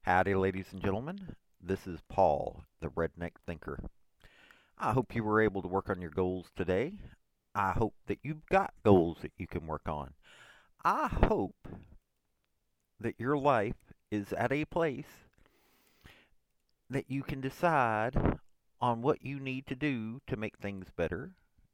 Howdy, ladies and gentlemen. This is Paul, the Redneck Thinker. I hope you were able to work on your goals today. I hope that you've got goals that you can work on. I hope that your life is at a place that you can decide on what you need to do to make things better.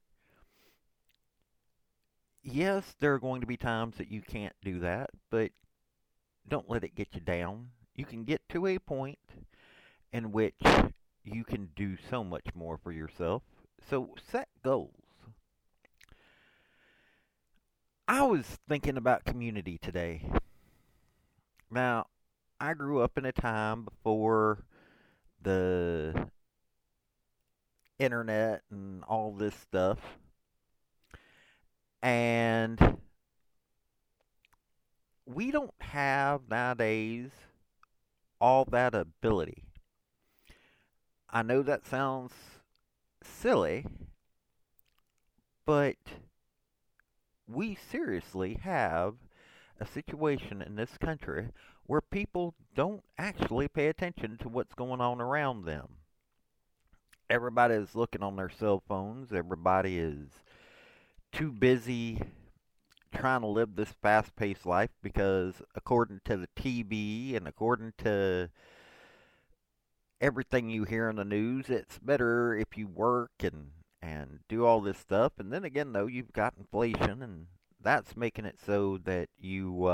Yes, there are going to be times that you can't do that, but don't let it get you down. You can get to a point in which you can do so much more for yourself. So set goals. I was thinking about community today. Now, I grew up in a time before the internet and all this stuff. And we don't have nowadays all that ability. I know that sounds silly, but we seriously have a situation in this country where people don't actually pay attention to what's going on around them. Everybody is looking on their cell phones. Everybody is too busy trying to live this fast paced life because, according to the TV and according to everything you hear in the news, it's better if you work and do all this stuff. And then again, though, you've got inflation, and that's making it so that you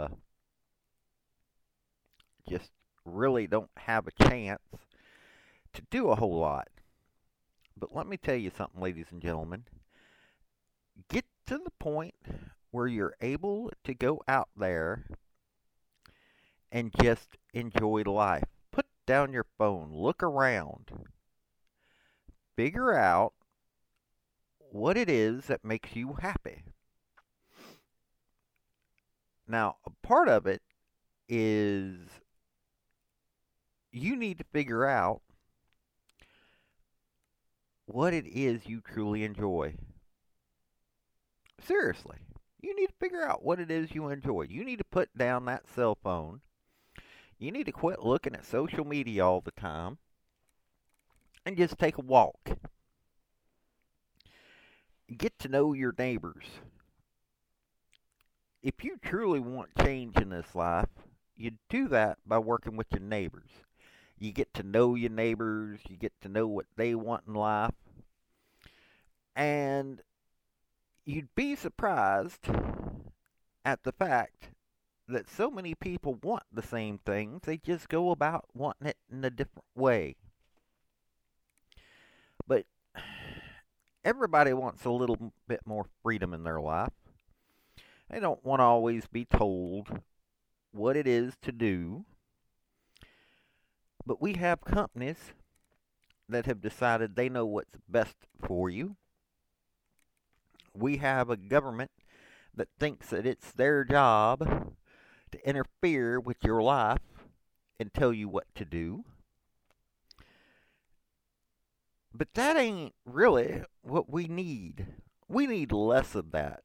just really don't have a chance to do a whole lot. But let me tell you something, ladies and gentlemen. Get to the point where you're able to go out there and just enjoy life. Put down your phone, look around, figure out what it is that makes you happy. Now, a part of it is you need to figure out what it is you truly enjoy. Seriously, you need to figure out what it is you enjoy. You need to put down that cell phone. You need to quit looking at social media all the time and just take a walk. Get to know your neighbors. If you truly want change in this life, you do that by working with your neighbors. You get to know your neighbors, you get to know what they want in life, and you'd be surprised at the fact that so many people want the same things, they just go about wanting it in a different way. But everybody wants a little bit more freedom in their life. They don't want to always be told what it is to do. But we have companies that have decided they know what's best for you. We have a government that thinks that it's their job to interfere with your life and tell you what to do. But that ain't really what we need. We need less of that.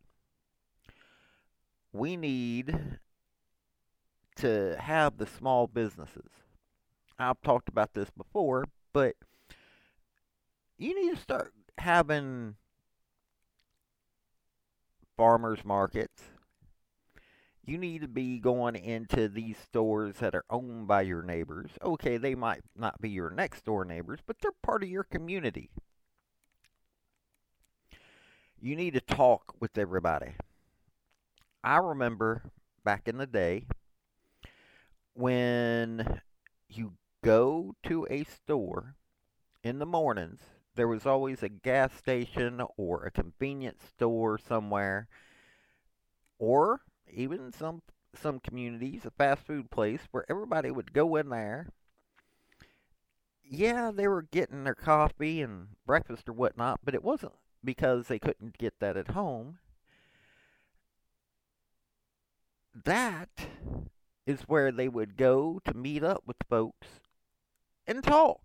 We need to have the small businesses. I've talked about this before, but you need to start having farmers markets. You need to be going into these stores that are owned by your neighbors. Okay, they might not be your next door neighbors, but they're part of your community. You need to talk with everybody. I remember back in the day when you go to a store in the mornings, there was always a gas station or a convenience store somewhere, or even some communities, a fast food place where everybody would go in there. Yeah, they were getting their coffee and breakfast or whatnot, but it wasn't because they couldn't get that at home. That is where they would go to meet up with folks and talk.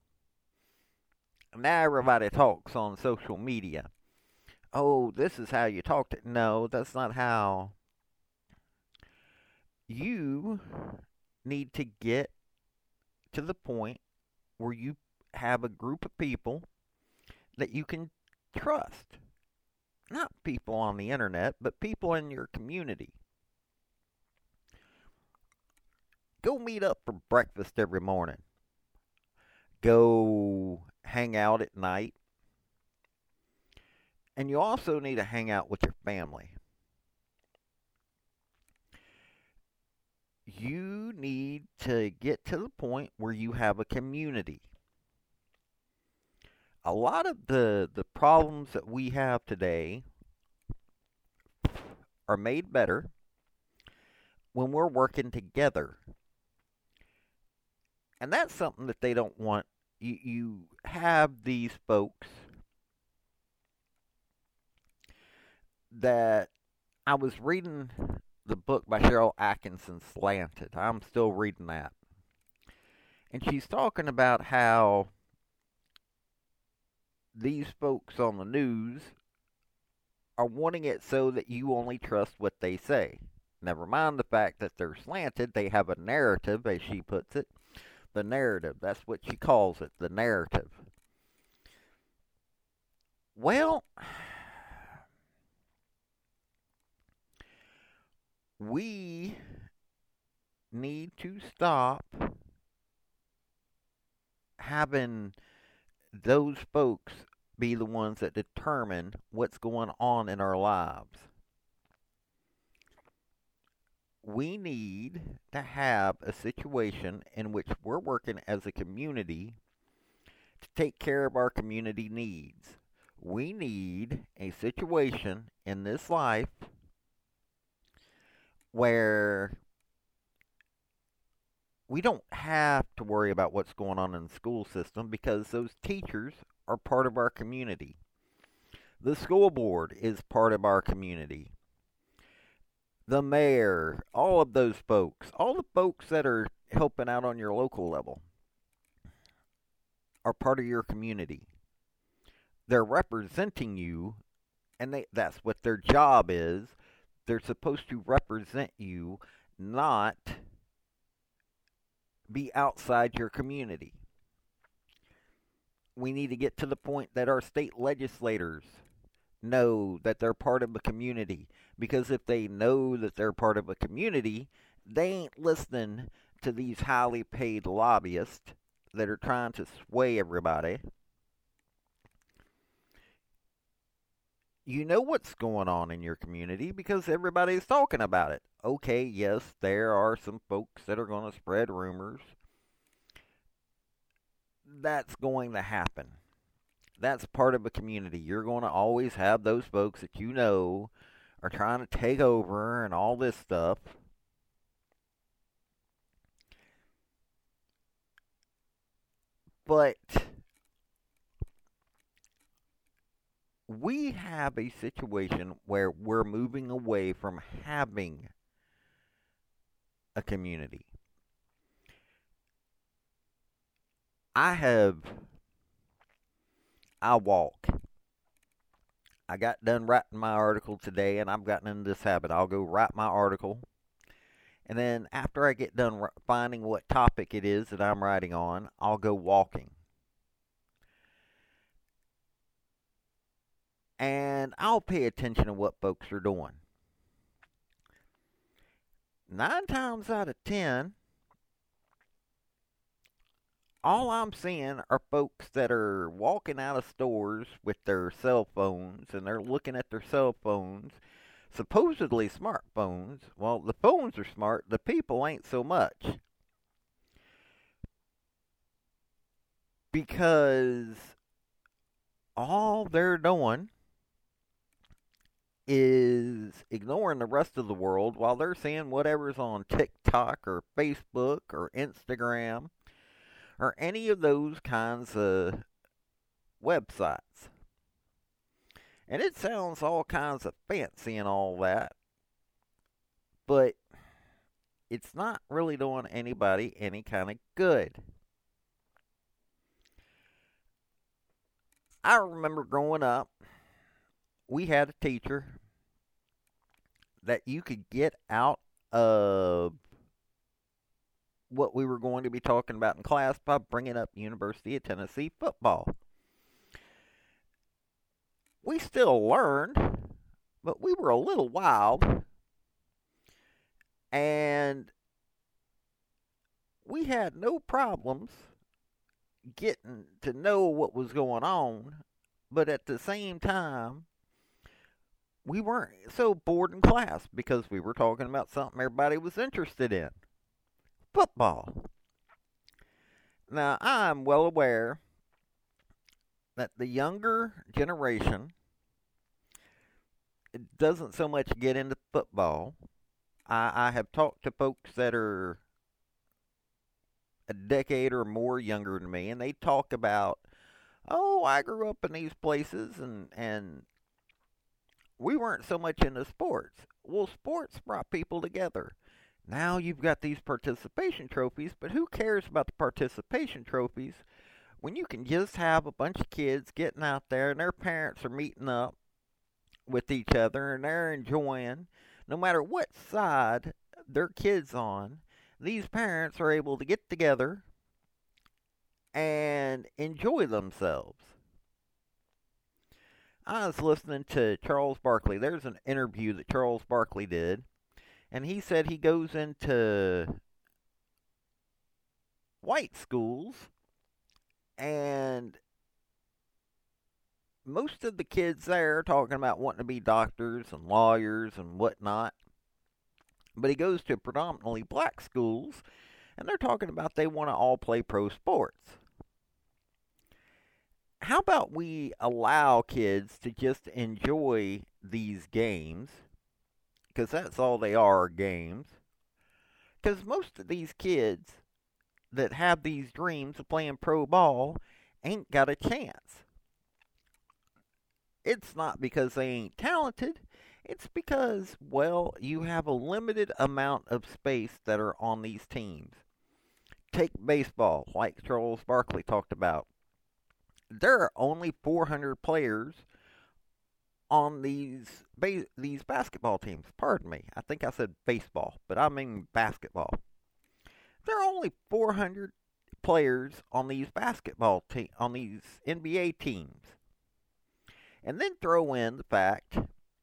Now everybody talks on social media. Oh, this is how you talk to. No, that's not how. You need to get to the point where you have a group of people that you can trust. Not people on the internet, but people in your community. Go meet up for breakfast every morning. Go hang out at night. And you also need to hang out with your family. You need to get to the point where you have a community. A lot of the problems that we have today are made better when we're working together. And that's something that they don't want. You have these folks that I was reading the book by Cheryl Atkinson, Slanted. I'm still reading that. And she's talking about how these folks on the news are wanting it so that you only trust what they say. Never mind the fact that they're slanted, they have a narrative, as she puts it. The narrative, that's what she calls it, the narrative. Well, we need to stop having those folks be the ones that determine what's going on in our lives. We need to have a situation in which we're working as a community to take care of our community needs. We need a situation in this life where we don't have to worry about what's going on in the school system because those teachers are part of our community. The school board is part of our community. The mayor, all of those folks, all the folks that are helping out on your local level are part of your community. They're representing you, and that's what their job is. They're supposed to represent you, not be outside your community. We need to get to the point that our state legislators know that they're part of a community. Because if they know that they're part of a community, they ain't listening to these highly paid lobbyists that are trying to sway everybody. You know what's going on in your community because everybody's talking about it. Okay, yes, there are some folks that are going to spread rumors. That's going to happen. That's part of a community. You're going to always have those folks that you know are trying to take over and all this stuff. But we have a situation where we're moving away from having a community. I walk. I got done writing my article today, and I've gotten into this habit. I'll go write my article, and then after I get done finding what topic it is that I'm writing on, I'll go walking. And I'll pay attention to what folks are doing. 9 times out of 10, all I'm seeing are folks that are walking out of stores with their cell phones, and they're looking at their cell phones, supposedly smartphones. Well, the phones are smart, the people ain't so much. Because all they're doing is ignoring the rest of the world while they're seeing whatever's on TikTok or Facebook or Instagram or any of those kinds of websites. And it sounds all kinds of fancy and all that, but it's not really doing anybody any kind of good. I remember growing up, we had a teacher that you could get out of what we were going to be talking about in class by bringing up University of Tennessee football. We still learned, but we were a little wild, and we had no problems getting to know what was going on, but at the same time, we weren't so bored in class because we were talking about something everybody was interested in: football. Now, I'm well aware that the younger generation doesn't so much get into football. I have talked to folks that are a decade or more younger than me, and they talk about, oh, I grew up in these places, and we weren't so much into sports. Well, sports brought people together. Now you've got these participation trophies, but who cares about the participation trophies when you can just have a bunch of kids getting out there and their parents are meeting up with each other and they're enjoying, no matter what side their kids on, these parents are able to get together and enjoy themselves. I was listening to Charles Barkley. There's an interview that Charles Barkley did, and he said he goes into white schools, and most of the kids there are talking about wanting to be doctors and lawyers and whatnot. But he goes to predominantly black schools, and they're talking about they want to all play pro sports. How about we allow kids to just enjoy these games, because that's all they are, games. Because most of these kids that have these dreams of playing pro ball ain't got a chance. It's not because they ain't talented. It's because, well, you have a limited amount of space that are on these teams. Take baseball, like Charles Barkley talked about. There are only 400 players on these basketball teams. Pardon me, I think I said baseball, but I mean basketball. There are only 400 players on these on these NBA teams. And then throw in the fact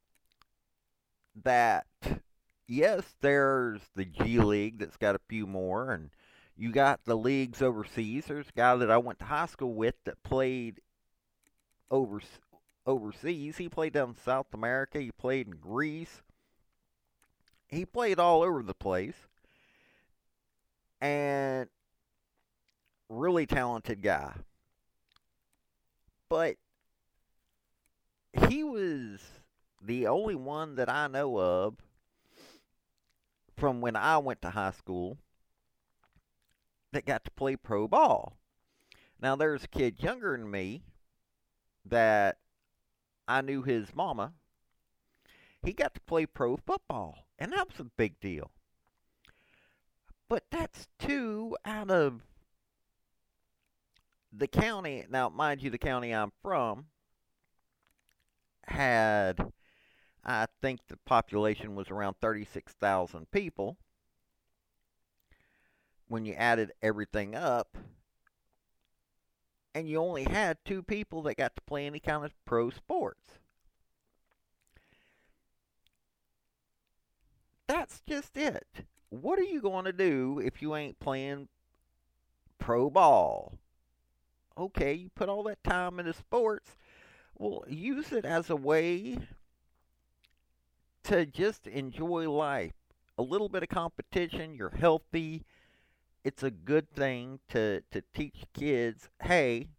that, yes, there's the G League that's got a few more, and you got the leagues overseas. There's a guy that I went to high school with that played overseas. He played down in South America. He played in Greece. He played all over the place. And really talented guy. But he was the only one that I know of from when I went to high school that got to play pro ball. Now, there's a kid younger than me that I knew his mama. He got to play pro football, and that was a big deal. But that's 2 out of the county. Now, mind you, the county I'm from had, I think the population was around 36,000 people when you added everything up, and you only had 2 people that got to play any kind of pro sports. That's just it. What are you going to do if you ain't playing pro ball? Okay, you put all that time into sports. Well, use it as a way to just enjoy life. A little bit of competition, you're healthy. It's a good thing to teach kids, hey,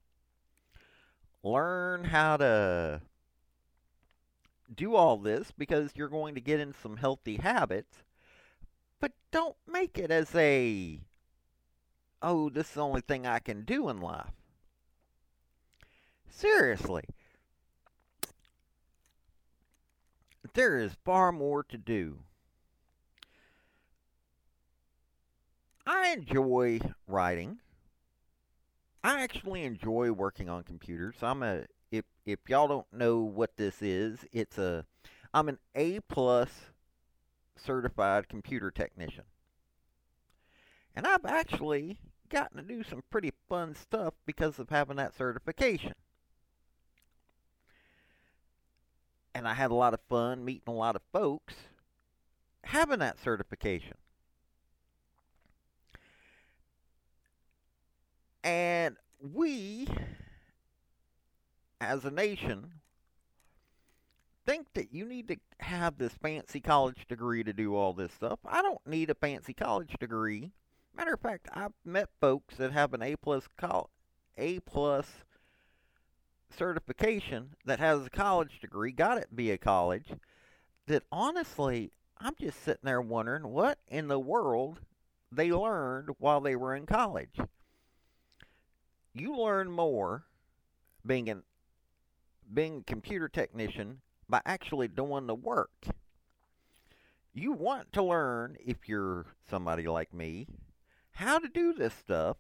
learn how to do all this because you're going to get in some healthy habits. But don't make it as a, oh, this is the only thing I can do in life. Seriously. There is far more to do. I enjoy writing. I actually enjoy working on computers. If y'all don't know what this is, I'm an A+ certified computer technician. And I've actually gotten to do some pretty fun stuff because of having that certification. And I had a lot of fun meeting a lot of folks having that certification. And we, as a nation, think that you need to have this fancy college degree to do all this stuff. I don't need a fancy college degree. Matter of fact, I've met folks that have an A plus certification that has a college degree, got it via college, that honestly, I'm just sitting there wondering what in the world they learned while they were in college. You learn more being a computer technician by actually doing the work. You want to learn, if you're somebody like me, how to do this stuff,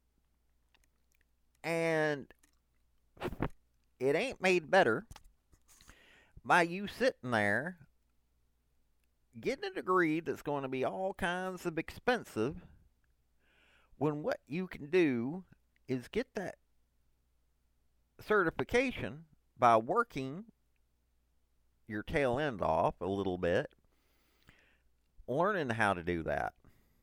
and it ain't made better by you sitting there getting a degree that's going to be all kinds of expensive when what you can do is get that certification by working your tail end off a little bit, learning how to do that.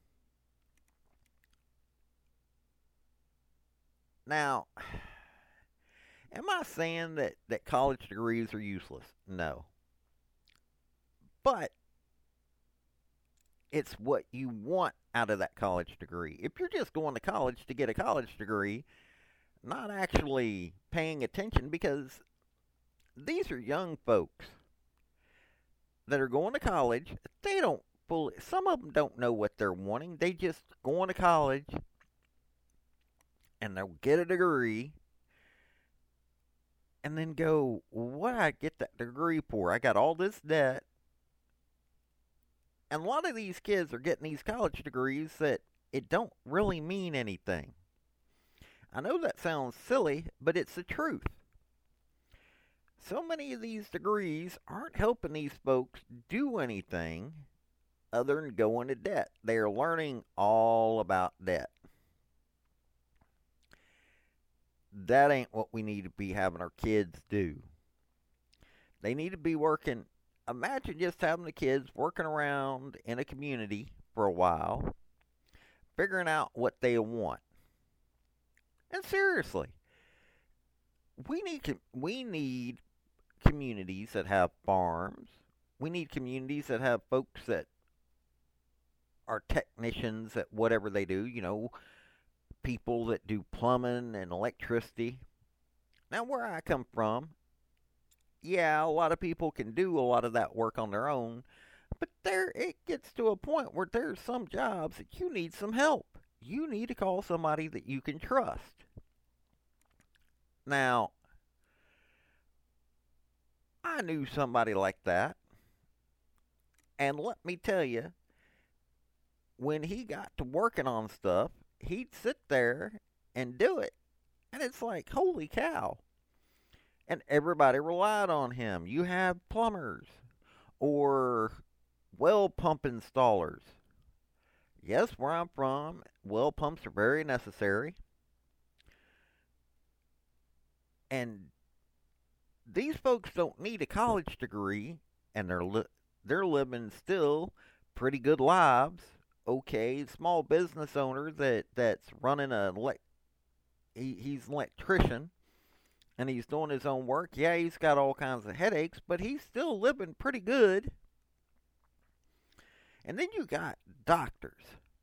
Now, am I saying that college degrees are useless? No. But it's what you want out of that college degree. If you're just going to college to get a college degree, not actually paying attention, because these are young folks that are going to college. They don't fully, some of them don't know what they're wanting. They just go to college and they'll get a degree and then go, what did I get that degree for? I got all this debt. And a lot of these kids are getting these college degrees that it don't really mean anything. I know that sounds silly, but it's the truth. So many of these degrees aren't helping these folks do anything other than go into debt. They are learning all about debt. That ain't what we need to be having our kids do. They need to be working. Imagine just having the kids working around in a community for a while, figuring out what they want. And seriously, we need communities that have farms. We need communities that have folks that are technicians at whatever they do, people that do plumbing and electricity. Now, where I come from, yeah, a lot of people can do a lot of that work on their own, but it gets to a point where there's some jobs that you need some help. You need to call somebody that you can trust. Now, I knew somebody like that, and let me tell you, when he got to working on stuff, he'd sit there and do it, and it's like, holy cow. And everybody relied on him. You have plumbers or well pump installers. Yes, where I'm from, well pumps are very necessary. And these folks don't need a college degree, and they're living still pretty good lives. Okay, small business owner that's running he's an electrician. And he's doing his own work. Yeah, he's got all kinds of headaches, but he's still living pretty good. And then you got doctors.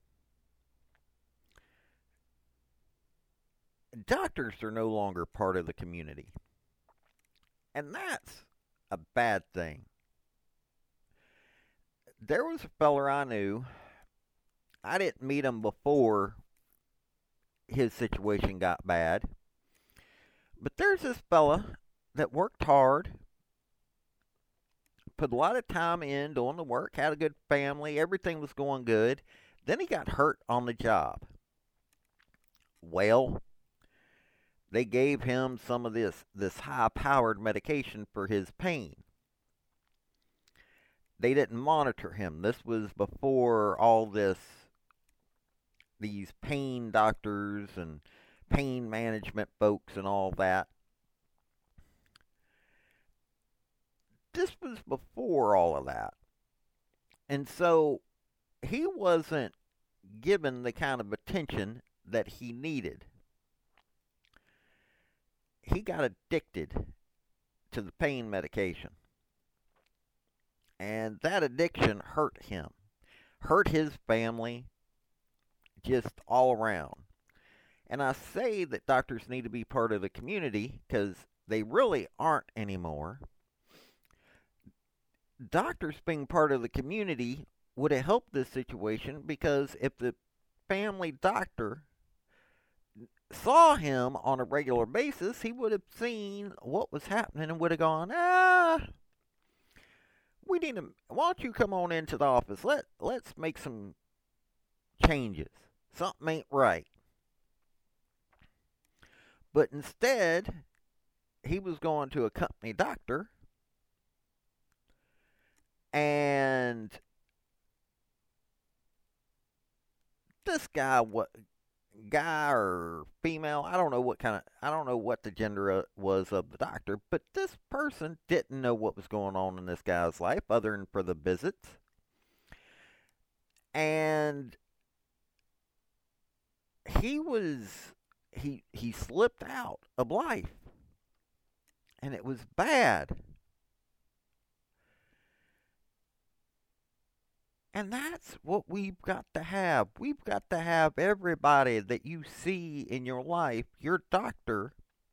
Doctors are no longer part of the community. And that's a bad thing. There was a feller I knew. I didn't meet him before his situation got bad. But there's this fella that worked hard, put a lot of time in doing the work, had a good family, everything was going good. Then he got hurt on the job. Well, they gave him some of this high-powered medication for his pain. They didn't monitor him. This was before all this these pain doctors and pain management folks and all that. This was before all of that. And so he wasn't given the kind of attention that he needed. He got addicted to the pain medication. And that addiction hurt him, hurt his family, just all around. And I say that doctors need to be part of the community because they really aren't anymore. Doctors being part of the community would have helped this situation, because if the family doctor saw him on a regular basis, he would have seen what was happening and would have gone, we need to, why don't you come on into the office? Let's make some changes. Something ain't right. But instead, he was going to a company doctor, and this guy, what guy or female, I don't know what the gender was of the doctor, but this person didn't know what was going on in this guy's life other than for the visits. And he slipped out of life, and it was bad. And that's what we've got to have. We've got to have everybody that you see in your life. Your doctor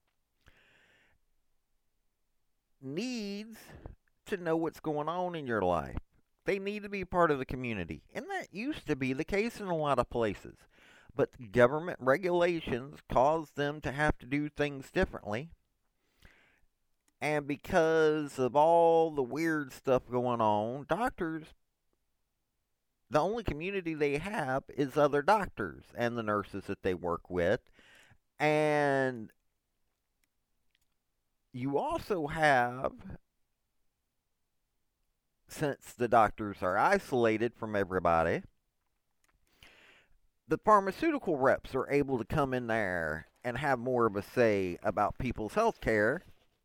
needs to know what's going on in your life. They need to be part of the community. And that used to be the case in a lot of places. But government regulations caused them to have to do things differently. And because of all the weird stuff going on, doctors, the only community they have is other doctors and the nurses that they work with. And you also have, since the doctors are isolated from everybody, the pharmaceutical reps are able to come in there and have more of a say about people's health care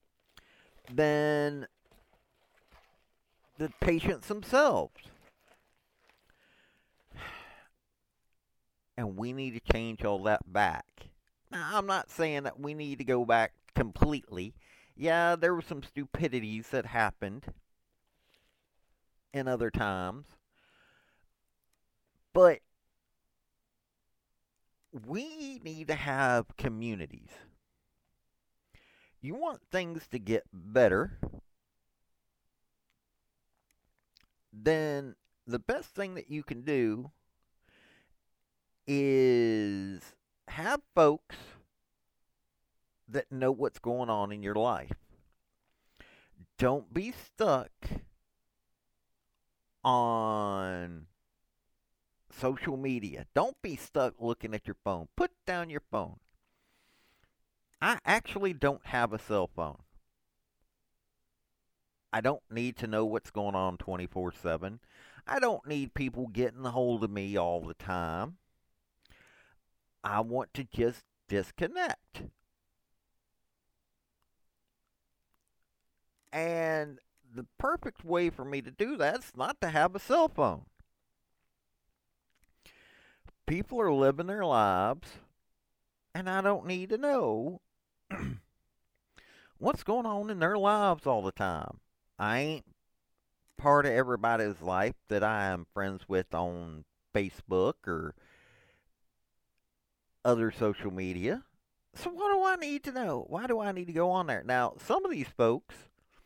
than the patients themselves. And we need to change all that back. Now, I'm not saying that we need to go back completely. Yeah, there were some stupidities that happened in other times. But we need to have communities. You want things to get better, then the best thing that you can do is have folks that know what's going on in your life. Don't be stuck on social media. Don't be stuck looking at your phone. Put down your phone. I actually don't have a cell phone. I don't need to know what's going on 24/7. I don't need people getting a hold of me all the time. I want to just disconnect. And the perfect way for me to do that is not to have a cell phone. People are living their lives, and I don't need to know what's going on in their lives all the time. I ain't part of everybody's life that I am friends with on Facebook or other social media. So what do I need to know? Why do I need to go on there? Now, some of these folks,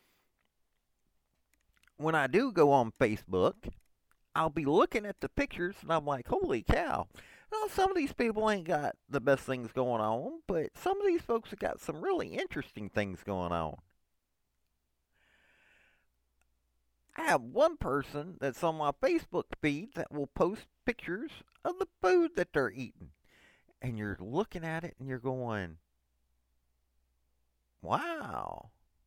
when I do go on Facebook, I'll be looking at the pictures and I'm like, holy cow. Well, some of these people ain't got the best things going on, but some of these folks have got some really interesting things going on. I have one person that's on my Facebook feed that will post pictures of the food that they're eating. And you're looking at it and you're going, wow,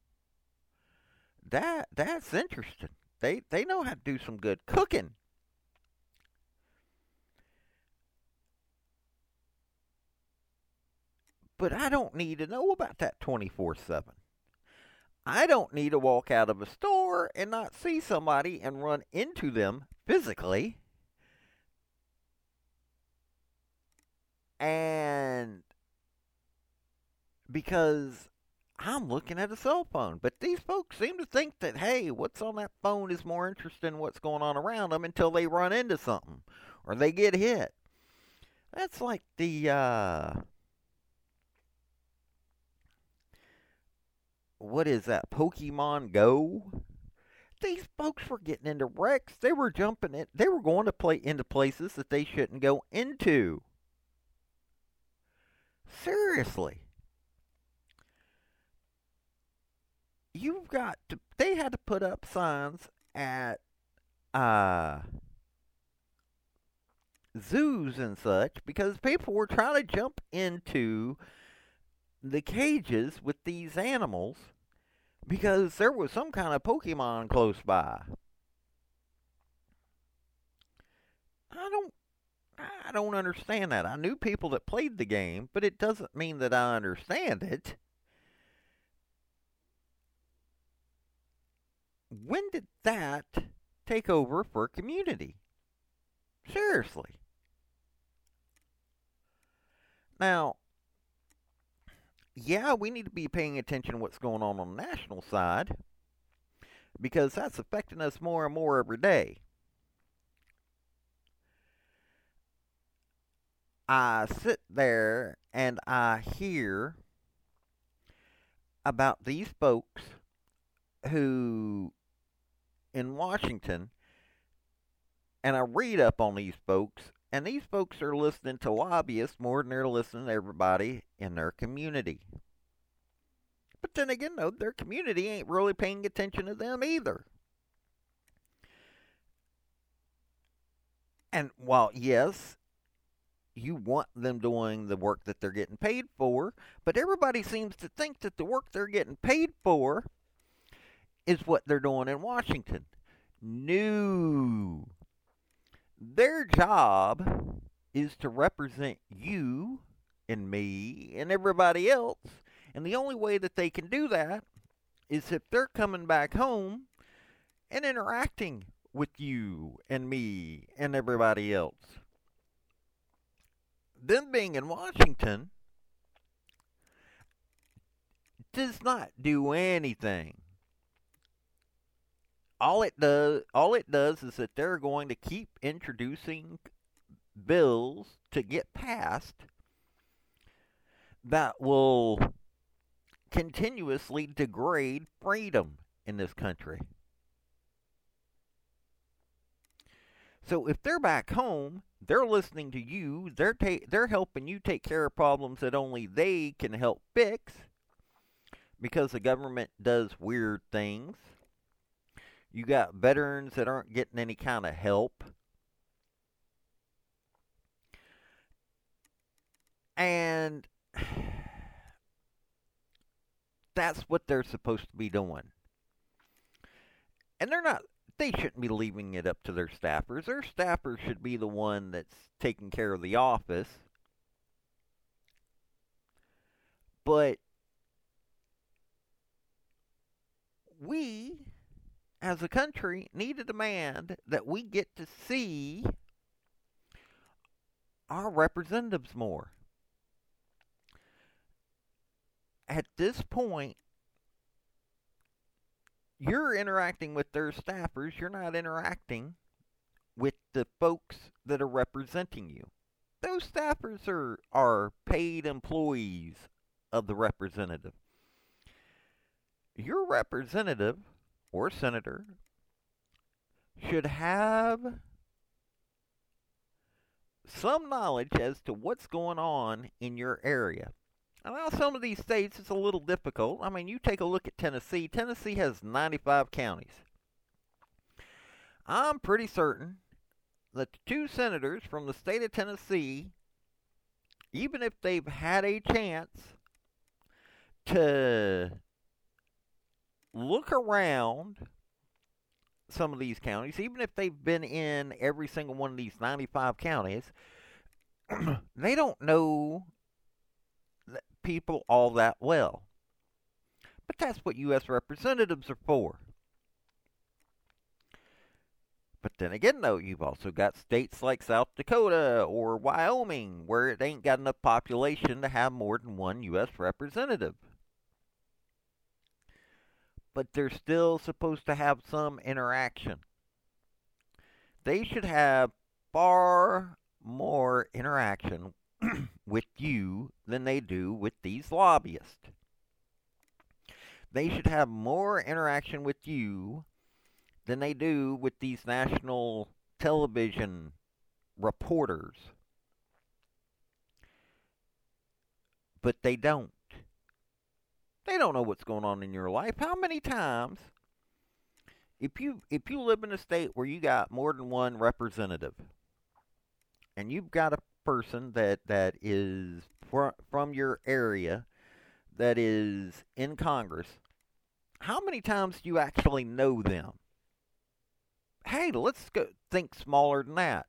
that's interesting. They know how to do some good cooking. But I don't need to know about that 24/7. I don't need to walk out of a store and not see somebody and run into them physically. And because I'm looking at a cell phone. But these folks seem to think that, hey, what's on that phone is more interesting than what's going on around them until they run into something or they get hit. That's like what is that, Pokemon Go? These folks were getting into wrecks. They were jumping in. They were going to play into places that they shouldn't go into. Seriously. They had to put up signs at uh zoos and such because people were trying to jump into the cages with these animals because there was some kind of Pokemon close by. I don't I don't understand that. I knew people that played the game, but it doesn't mean that I understand it. When did that take over for a community? Seriously. Now, yeah, we need to be paying attention to what's going on the national side because that's affecting us more and more every day. I sit there and I hear about these folks who in Washington, and I read up on these folks, and these folks are listening to lobbyists more than they're listening to everybody in their community. But then again, though, their community ain't really paying attention to them either. And while, yes, you want them doing the work that they're getting paid for, but everybody seems to think that the work they're getting paid for is what they're doing in Washington. No. Their job is to represent you and me and everybody else. And the only way that they can do that is if they're coming back home and interacting with you and me and everybody else. Them being in Washington does not do anything. All it does is that they're going to keep introducing bills to get passed that will continuously degrade freedom in this country. So if they're back home, they're listening to you, they're helping you take care of problems that only they can help fix because the government does weird things. You got veterans that aren't getting any kind of help. And that's what they're supposed to be doing. And they shouldn't be leaving it up to their staffers. Their staffers should be the one that's taking care of the office. But we, as a country, need to demand that we get to see our representatives more. At this point, you're interacting with their staffers. You're not interacting with the folks that are representing you. Those staffers are paid employees of the representative. Your representative or senator should have some knowledge as to what's going on in your area. Now, some of these states, it's a little difficult. I mean, you take a look at Tennessee. Tennessee has 95 counties. I'm pretty certain that the two senators from the state of Tennessee, even if they've had a chance to look around some of these counties, even if they've been in every single one of these 95 counties, they don't know people all that well. But that's what U.S. representatives are for. But then again, though, you've also got states like South Dakota or Wyoming where it ain't got enough population to have more than one U.S. representative. But they're still supposed to have some interaction. They should have far more interaction with you than they do with these lobbyists. They should have more interaction with you than they do with these national television reporters. But they don't. They don't know what's going on in your life. How many times, if you live in a state where you got more than one representative, and you've got a person that is from your area that is in Congress, how many times do you actually know them? Hey, let's go think smaller than that.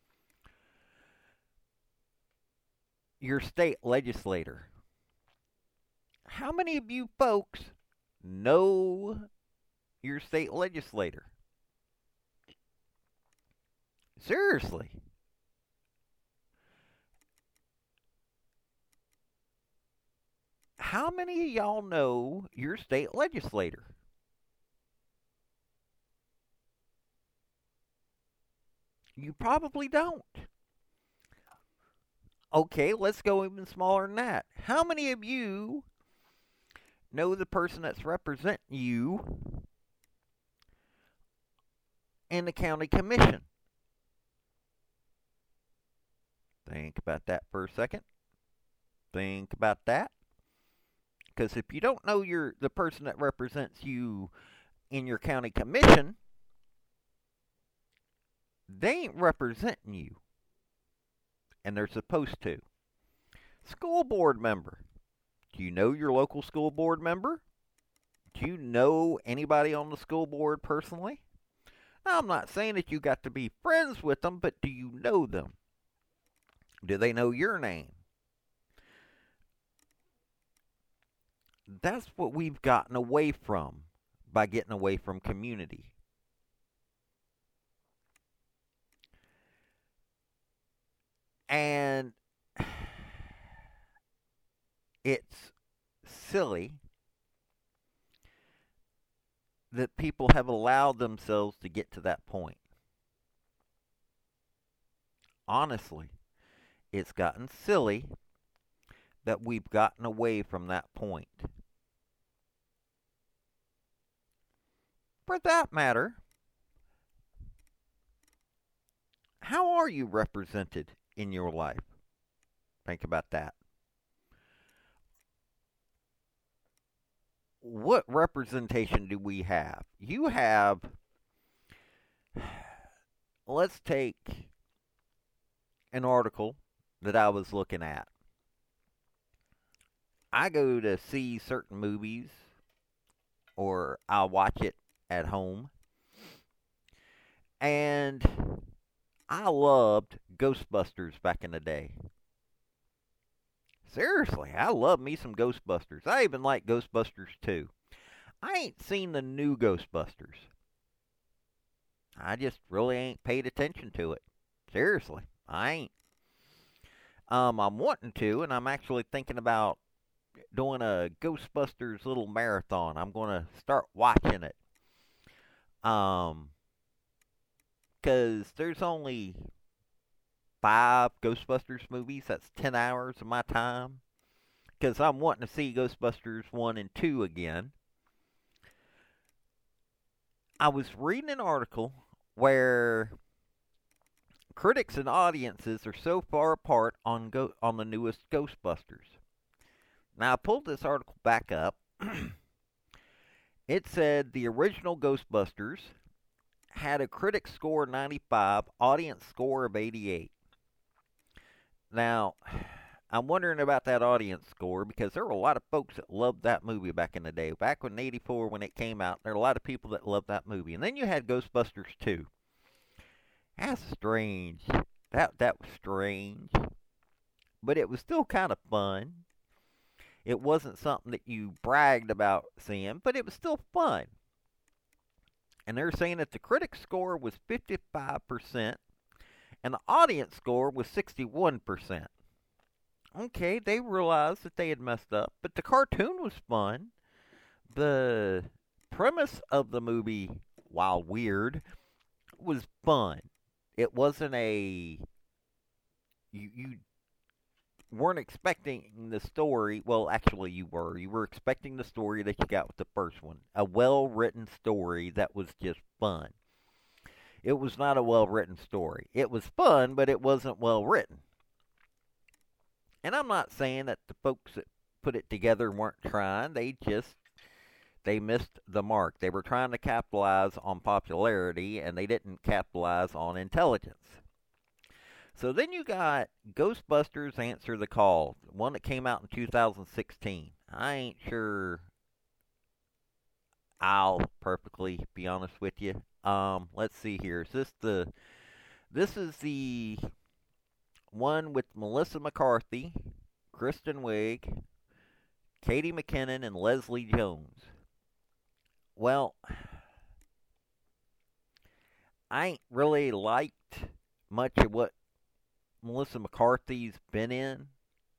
Your state legislator. How many of you folks know your state legislator? Seriously. How many of y'all know your state legislator? You probably don't. Okay, let's go even smaller than that. How many of you know the person that's representing you in the county commission? Think about that for a second. Think about that. Because if you don't know the person that represents you in your county commission, they ain't representing you. And they're supposed to. School board member. Do you know your local school board member? Do you know anybody on the school board personally? Now, I'm not saying that you got to be friends with them, but do you know them? Do they know your name? That's what we've gotten away from by getting away from community. And it's silly that people have allowed themselves to get to that point. Honestly, it's gotten silly that we've gotten away from that point. For that matter, how are you represented in your life? Think about that. What representation do we have? You have, let's take an article that I was looking at. I go to see certain movies, or I'll watch it at home, and I loved Ghostbusters back in the day. Seriously, I love me some Ghostbusters. I even like Ghostbusters 2. I ain't seen the new Ghostbusters. I just really ain't paid attention to it. Seriously, I ain't. I'm wanting to, and I'm actually thinking about doing a Ghostbusters little marathon. I'm going to start watching it. Because there's only 5 Ghostbusters movies. That's 10 hours of my time. Because I'm wanting to see Ghostbusters 1 and 2 again. I was reading an article where critics and audiences are so far apart on the newest Ghostbusters. Now, I pulled this article back up. It said the original Ghostbusters had a critic score of 95, audience score of 88. Now, I'm wondering about that audience score because there were a lot of folks that loved that movie back in the day. Back in '84 when it came out, there were a lot of people that loved that movie. And then you had Ghostbusters 2. That's strange. That was strange. But it was still kind of fun. It wasn't something that you bragged about seeing, but it was still fun. And they're saying that the critic score was 55% and the audience score was 61%. Okay, they realized that they had messed up, but the cartoon was fun. The premise of the movie, while weird, was fun. It wasn't a you weren't expecting the story. Well, actually, you were. You were expecting the story that you got with the first one. A well written story that was just fun. It was not a well written story. It was fun, but it wasn't well written. And I'm not saying that the folks that put it together weren't trying. They missed the mark. They were trying to capitalize on popularity, and they didn't capitalize on intelligence. So then you got Ghostbusters Answer the Call, one that came out in 2016. I ain't sure I'll perfectly be honest with you. Let's see here. This is the one with Melissa McCarthy, Kristen Wiig, Katie McKinnon, and Leslie Jones. Well, I ain't really liked much of what Melissa McCarthy's been in.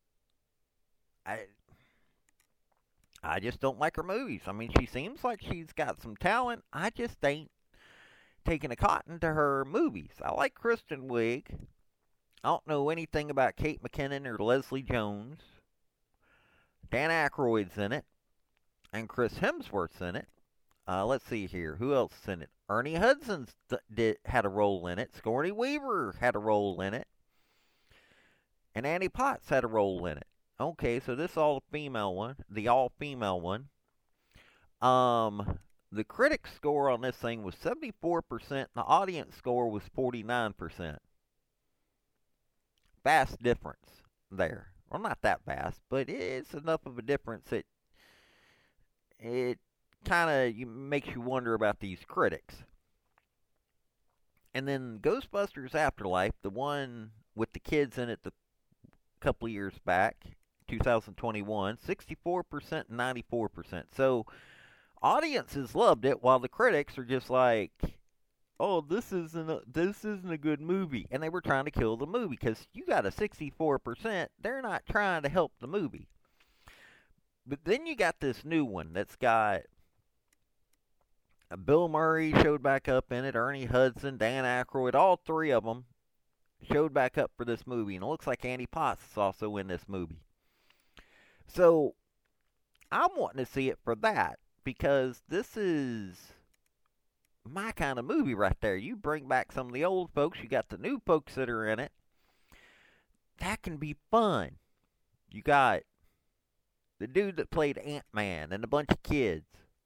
I just don't like her movies. I mean, she seems like she's got some talent. I just ain't taking a cotton to her movies. I like Kristen Wiig. I don't know anything about Kate McKinnon or Leslie Jones. Dan Aykroyd's in it, and Chris Hemsworth's in it. Let's see here. Who else is in it? Ernie Hudson had a role in it. Sigourney Weaver had a role in it. And Annie Potts had a role in it. Okay, so this all-female one. The all-female one. The critic score on this thing was 74%. And the audience score was 49%. Vast difference there. Well, not that vast, but it's enough of a difference that it kind of makes you wonder about these critics. And then Ghostbusters Afterlife, the one with the kids in it the couple of years back, 2021, 64% and 94%. So audiences loved it, while the critics are just like, "Oh, this isn't a good movie," and they were trying to kill the movie because you got a 64%. They're not trying to help the movie. But then you got this new one that's got Bill Murray showed back up in it, Ernie Hudson, Dan Aykroyd, all three of them showed back up for this movie, and it looks like Annie Potts is also in this movie. So I'm wanting to see it for that, because this is my kind of movie right there. You bring back some of the old folks, you got the new folks that are in it. That can be fun. You got the dude that played Ant-Man and a bunch of kids.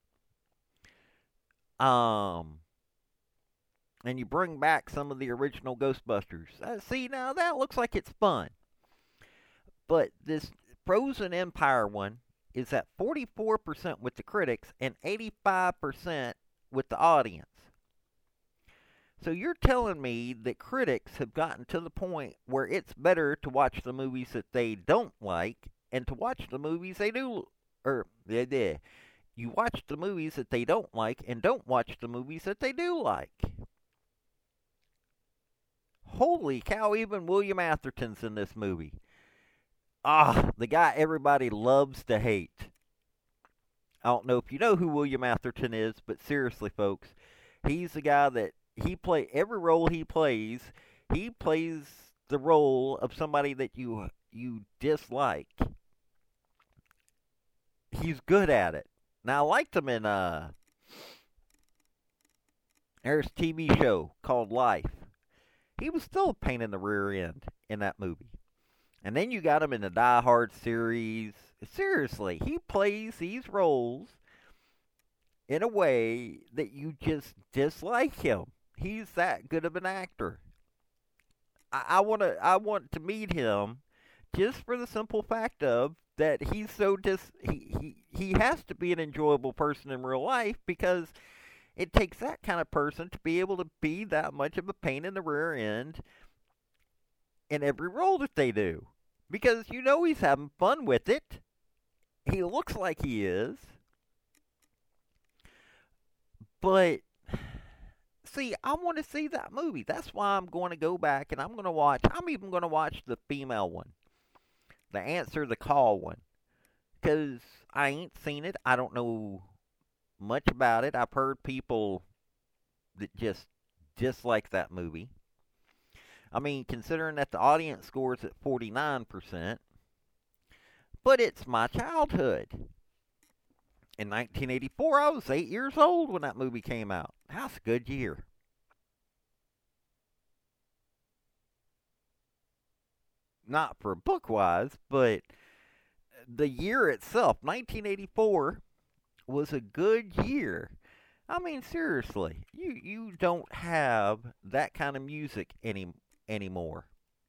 And you bring back some of the original Ghostbusters. See, now that looks like it's fun. But this Frozen Empire one is at 44% with the critics and 85% with the audience. So you're telling me that critics have gotten to the point where it's better to watch the movies that they don't like and to watch the movies they do, you watch the movies that they don't like and don't watch the movies that they do like. Holy cow, even William Atherton's in this movie. The guy everybody loves to hate. I don't know if you know who William Atherton is, but seriously, folks, he's the guy that every role he plays the role of somebody that you dislike. He's good at it. Now, I liked him in there's a TV show called Life. He was still a pain in the rear end in that movie. And then you got him in the Die Hard series. Seriously, he plays these roles in a way that you just dislike him. He's that good of an actor. I want to meet him just for the simple fact of that he's so he has to be an enjoyable person in real life, because it takes that kind of person to be able to be that much of a pain in the rear end in every role that they do. Because he's having fun with it. He looks like he is, but see, I want to see that movie. That's why I'm going to go back and I'm going to watch. I'm even going to watch the female one, the Answer the Call one, because I ain't seen it. I don't know much about it. I've heard people that just dislike that movie. I mean, considering that the audience scores at 49%, but it's my childhood. In 1984, I was 8 years old when that movie came out. That's a good year. Not for book wise, but the year itself, 1984, was a good year. I mean, seriously, you don't have that kind of music anymore.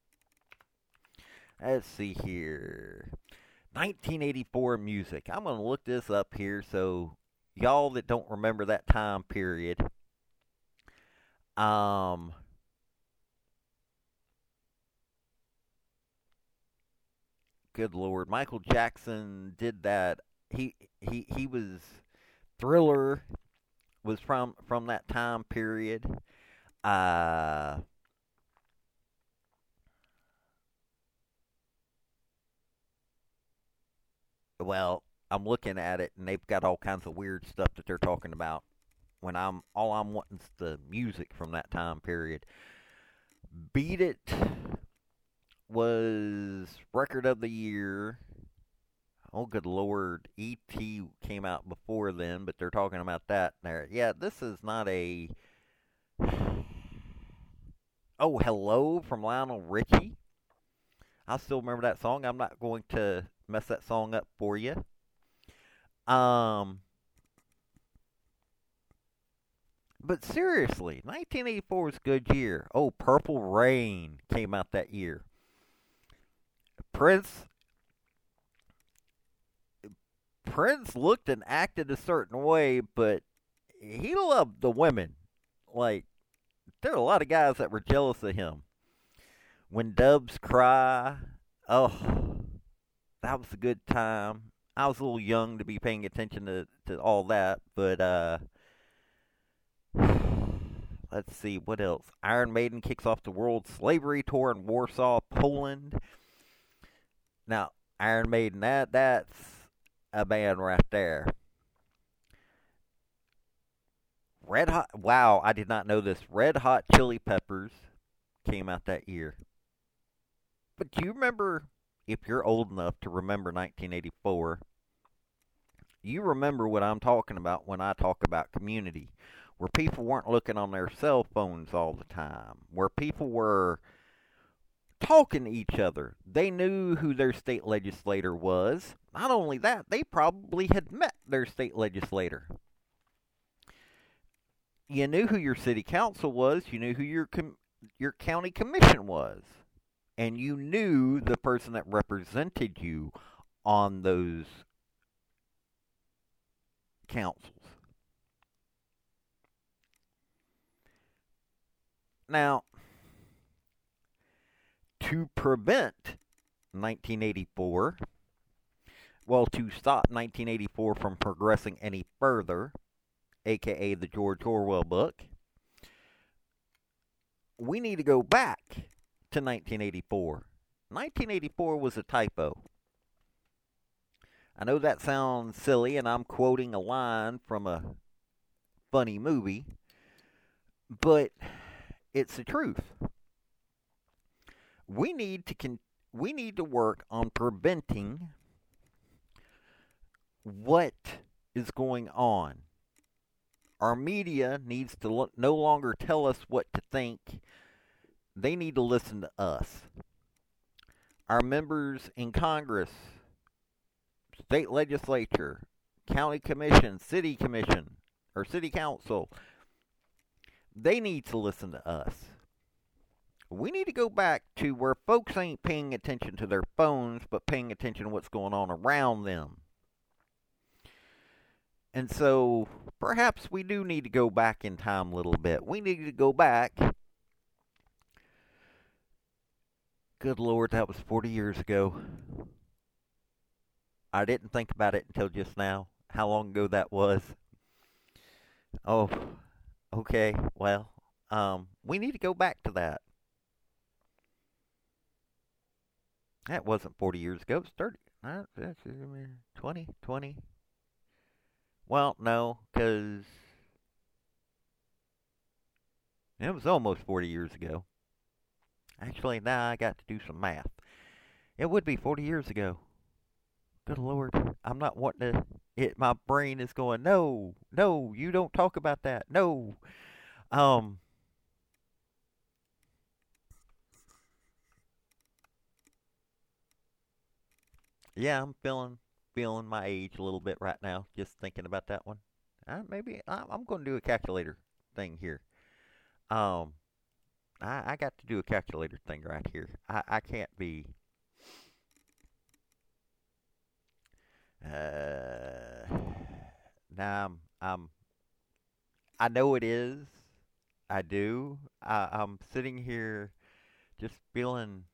Let's see here. 1984 music. I'm going to look this up here so y'all that don't remember that time period, um good lord, Michael Jackson did that. He was Thriller was from that time period. Uh well, I'm looking at it and they've got all kinds of weird stuff that they're talking about when I'm wanting's the music from that time period. Beat It was record of the year. Oh, good lord. E.T. came out before then, but they're talking about that there. Yeah, this is not a. Oh, Hello from Lionel Richie. I still remember that song. I'm not going to mess that song up for you. Um, but seriously, 1984 was a good year. Oh, Purple Rain came out that year. Prince Prince looked and acted a certain way, but he loved the women. Like, there are a lot of guys that were jealous of him. When Doves Cry, oh, that was a good time. I was a little young to be paying attention to all that, but let's see what else. Iron Maiden kicks off the World Slavery Tour in Warsaw, Poland. Now, Iron Maiden, that's a band right there. Red Hot, wow, I did not know this. Red Hot Chili Peppers came out that year. But do you remember, if you're old enough to remember 1984, you remember what I'm talking about when I talk about community, where people weren't looking on their cell phones all the time, where people were talking to each other. They knew who their state legislator was. Not only that, they probably had met their state legislator. You knew who your city council was. You knew who your county commission was. And you knew the person that represented you on those councils. Now, to prevent 1984, well, to stop 1984 from progressing any further, aka the George Orwell book, we need to go back to 1984. 1984 was a typo. I know that sounds silly, and I'm quoting a line from a funny movie, but it's the truth. We need to work on preventing what is going on. Our media needs to no longer tell us what to think. They need to listen to us. Our members in Congress, state legislature, county commission, or city council, they need to listen to us. We need to go back to where folks ain't paying attention to their phones, but paying attention to what's going on around them. And so, perhaps we do need to go back in time a little bit. We need to go back. Good Lord, that was 40 years ago. I didn't think about it until just now. How long ago that was? Oh, okay. Well, we need to go back to that. That wasn't 40 years ago. It was 30. 20, 20. Well, no, because it was almost 40 years ago. Actually, now I got to do some math. It would be 40 years ago. Good Lord. I'm not wanting to. My brain is going, no, no, you don't talk about that. No. Um, yeah, I'm feeling my age a little bit right now, just thinking about that one. Maybe I'm going to do a calculator thing here. Um, I got to do a calculator thing right here. I can't be. Uh, now I know it is. I do. I'm sitting here just feeling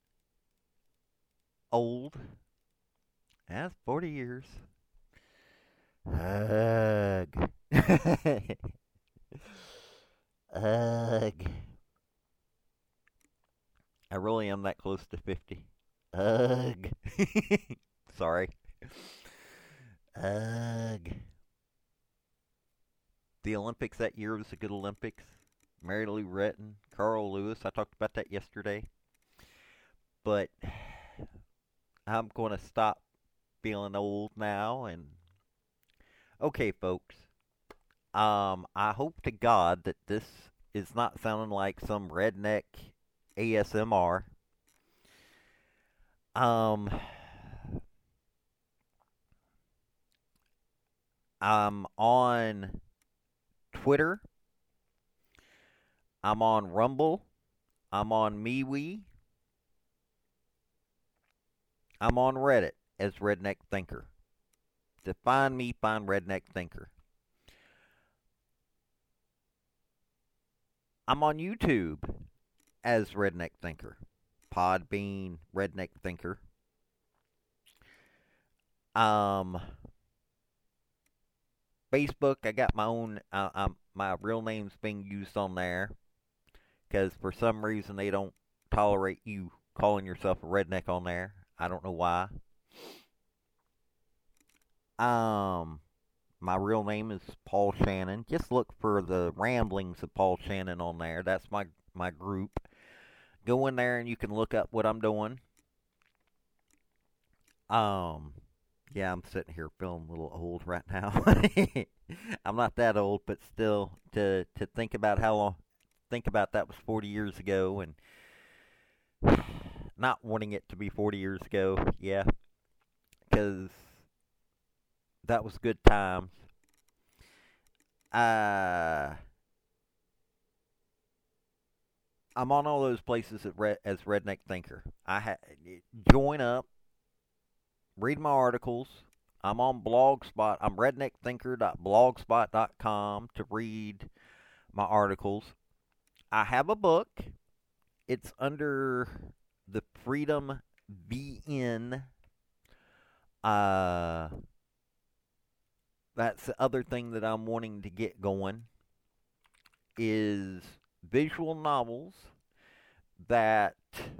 old. That's 40 years. Ugh. Ugh. I really am that close to 50. Ugh. Sorry. Ugh. The Olympics that year was a good Olympics. Mary Lou Retton, Carl Lewis. I talked about that yesterday. But I'm going to stop feeling old now. And okay, folks. I hope to God that this is not sounding like some redneck ASMR. Um, I'm on Twitter. I'm on Rumble. I'm on MeWe. I'm on Reddit as Redneck Thinker. To find me, find Redneck Thinker. I'm on YouTube as Redneck Thinker. Podbean, Redneck Thinker. Facebook, I got my own. My real name's being used on there because for some reason they don't tolerate you calling yourself a redneck on there. I don't know why. My real name is Paul Shannon. Just look for the ramblings of Paul Shannon on there. That's my group. Go in there and you can look up what I'm doing. Yeah, I'm sitting here feeling a little old right now. I'm not that old, but still, to think about how long, think about that was 40 years ago, and not wanting it to be 40 years ago. Yeah, because that was good times. Uh, I'm on all those places as Redneck Thinker. Join up, read my articles. I'm on Blogspot. I'm redneckthinker.blogspot.com to read my articles. I have a book. It's under the Freedom VN. That's the other thing that I'm wanting to get going is visual novels that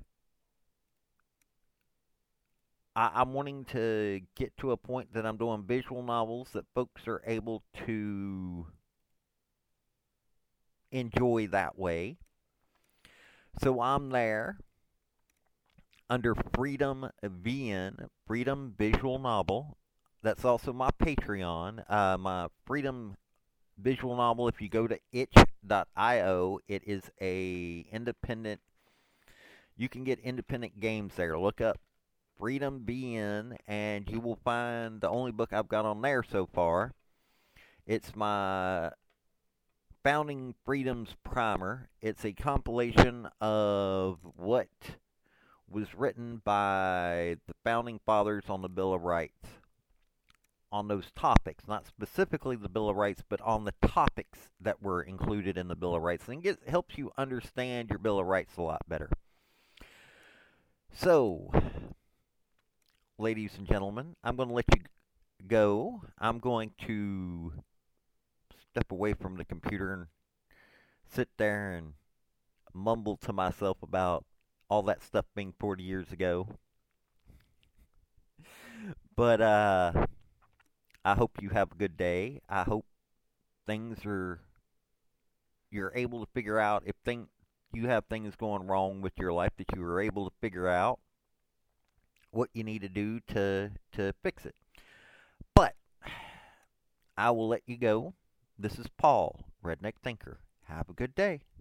I'm wanting to get to a point that I'm doing visual novels that folks are able to enjoy that way. So I'm there under Freedom VN, Freedom Visual Novel. That's also my Patreon. My Freedom Visual Novel, if you go to itch.io, it is a independent, you can get independent games there. Look up Freedom VN, and you will find the only book I've got on there so far. It's my Founding Freedoms Primer. It's a compilation of what was written by the Founding Fathers on the Bill of Rights. On those topics, not specifically the Bill of Rights, but on the topics that were included in the Bill of Rights. And it helps you understand your Bill of Rights a lot better. So, ladies and gentlemen, I'm going to let you go. I'm going to step away from the computer and sit there and mumble to myself about all that stuff being 40 years ago. But I hope you have a good day. I hope things are you're able to figure out if you have things going wrong with your life that you are able to figure out what you need to do to fix it. But I will let you go. This is Paul, Redneck Thinker. Have a good day.